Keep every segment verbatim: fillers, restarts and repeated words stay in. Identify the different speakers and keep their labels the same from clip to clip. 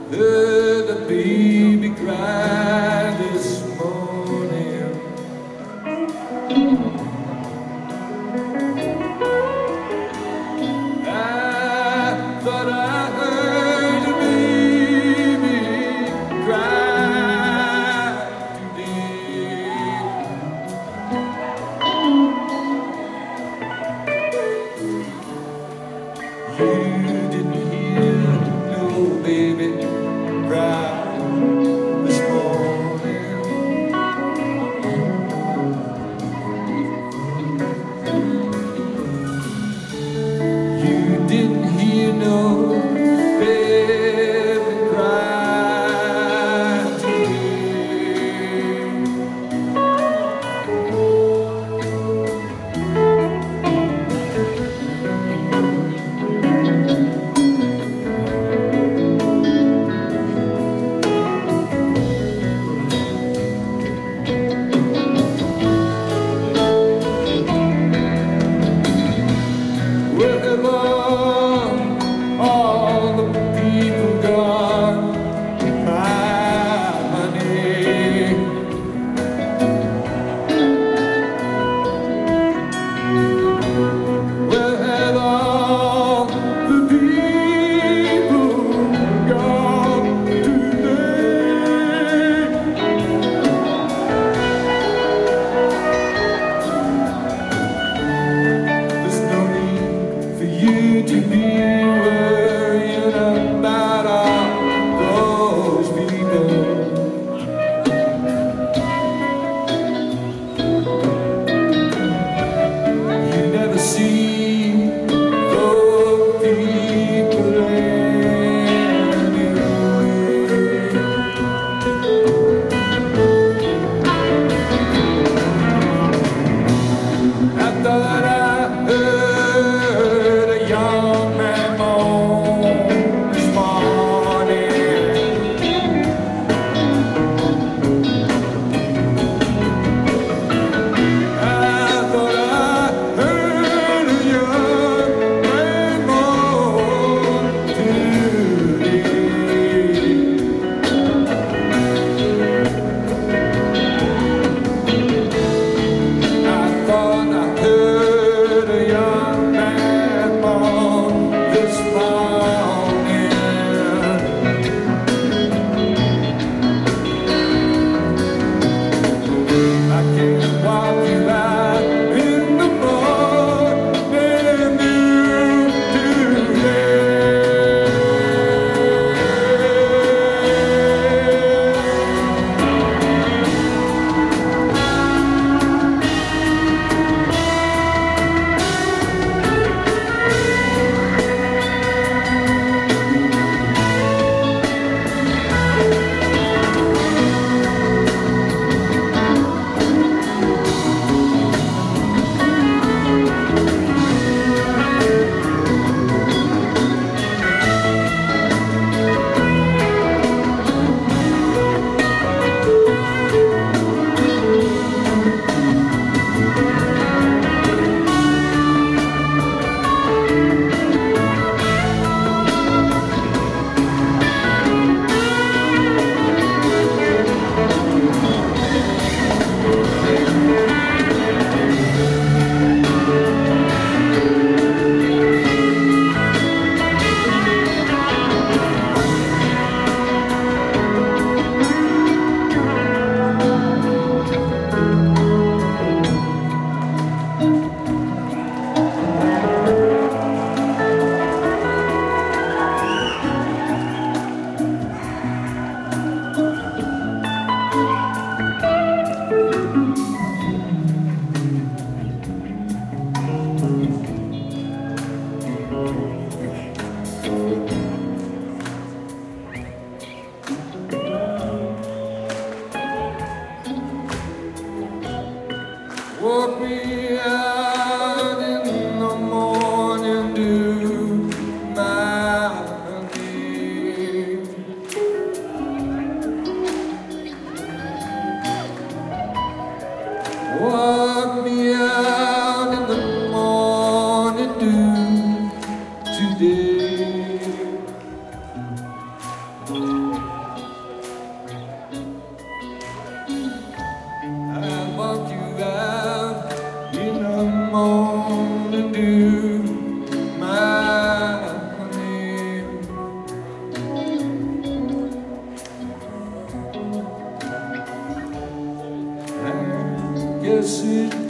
Speaker 1: Heard the baby cry this morning. I thought I heard a baby cry today. You didn't hear no baby cry this morning. You didn't hear no baby cry today.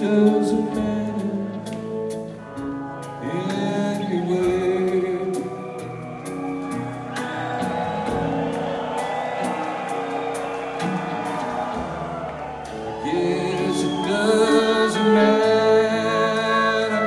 Speaker 1: doesn't matter anyway. Yes, it doesn't matter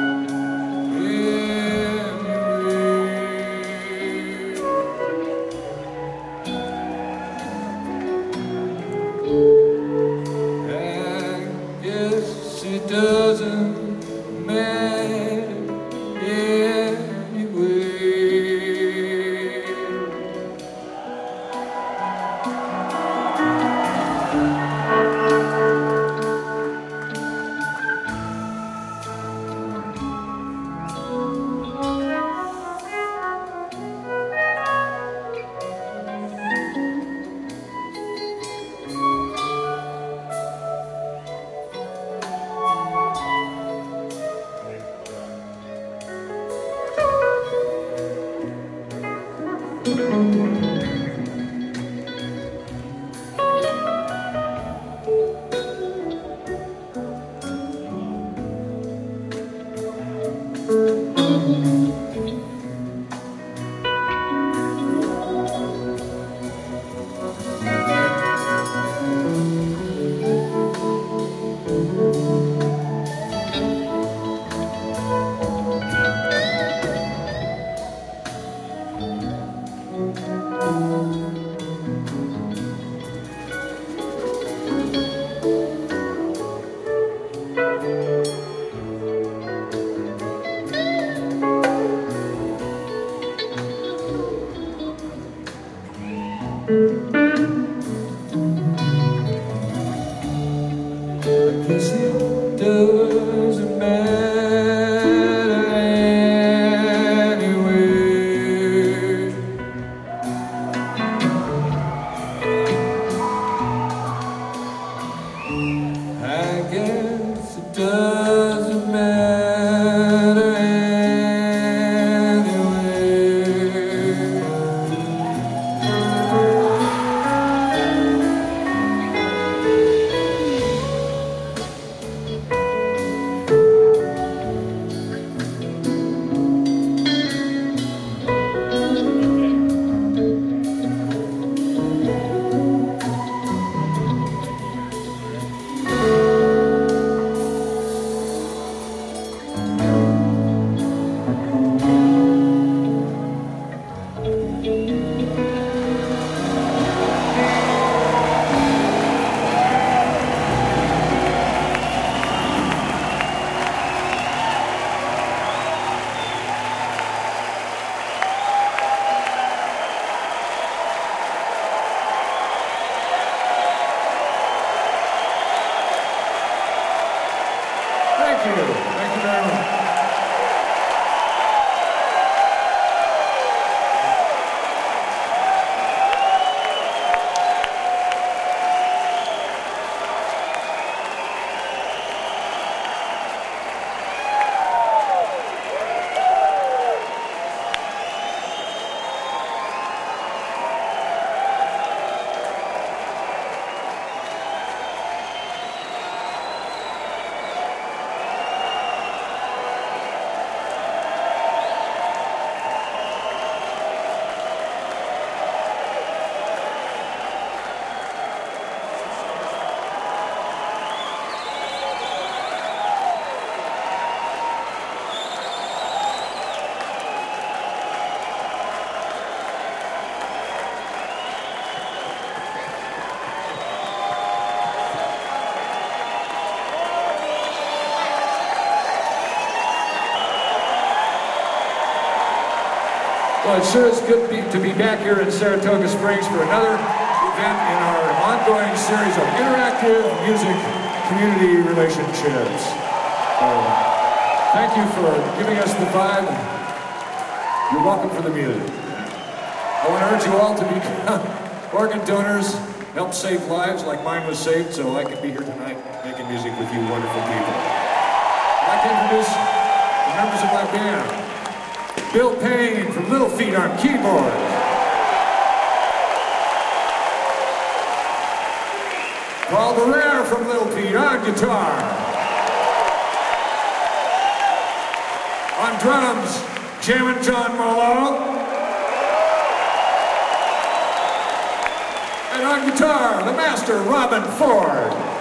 Speaker 1: anyway. I guess it doesn't matter anyway. I guess it doesn't matter anyway. I guess it doesn't matter Thank you. Thank you very much. Well, it sure is good be, to be back here in Saratoga Springs for another event in our ongoing series of interactive music community relationships. So, thank you for giving us the vibe. You're welcome for the music. I want to urge you all to become organ donors, help save lives like mine was saved, so I can be here tonight making music with you wonderful people. I'd like to introduce the members of my band. Bill Payne from Little Feet on keyboard. Paul Barrere from Little Feet on guitar. On drums, Jammin' John Molo. And on guitar, the master, Robin Ford.